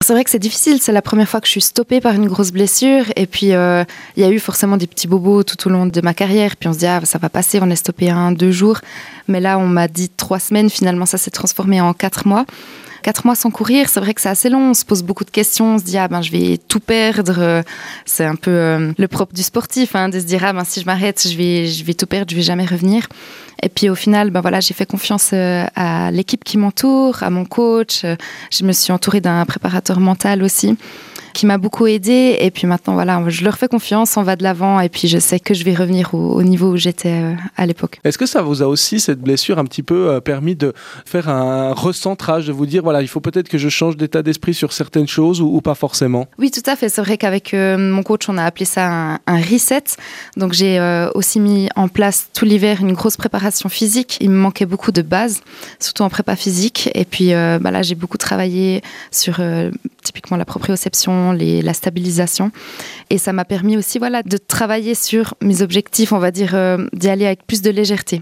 C'est vrai que c'est difficile, c'est la première fois que je suis stoppée par une grosse blessure et puis il y a eu forcément des petits bobos tout au long de ma carrière, puis on se dit ça va passer, on est stoppé 1-2 jours, mais là on m'a dit 3 semaines, finalement ça s'est transformé en 4 mois. 4 mois sans courir, c'est vrai que c'est assez long, on se pose beaucoup de questions, on se dit je vais tout perdre, c'est un peu le propre du sportif, de se dire si je m'arrête, je vais tout perdre, je vais jamais revenir. Et puis au final, j'ai fait confiance à l'équipe qui m'entoure, à mon coach, je me suis entourée d'un préparateur mental aussi, qui m'a beaucoup aidée. Et puis maintenant, je leur fais confiance, on va de l'avant et puis je sais que je vais revenir au niveau où j'étais à l'époque. Est-ce que ça vous a aussi, cette blessure, un petit peu permis de faire un recentrage, de vous dire, il faut peut-être que je change d'état d'esprit sur certaines choses ou pas forcément? Oui, tout à fait. C'est vrai qu'avec mon coach, on a appelé ça un reset. Donc j'ai aussi mis en place tout l'hiver une grosse préparation physique. Il me manquait beaucoup de bases, surtout en prépa physique. Et puis là, j'ai beaucoup travaillé sur typiquement la proprioception, la stabilisation. Et ça m'a permis aussi de travailler sur mes objectifs, on va dire, d'y aller avec plus de légèreté.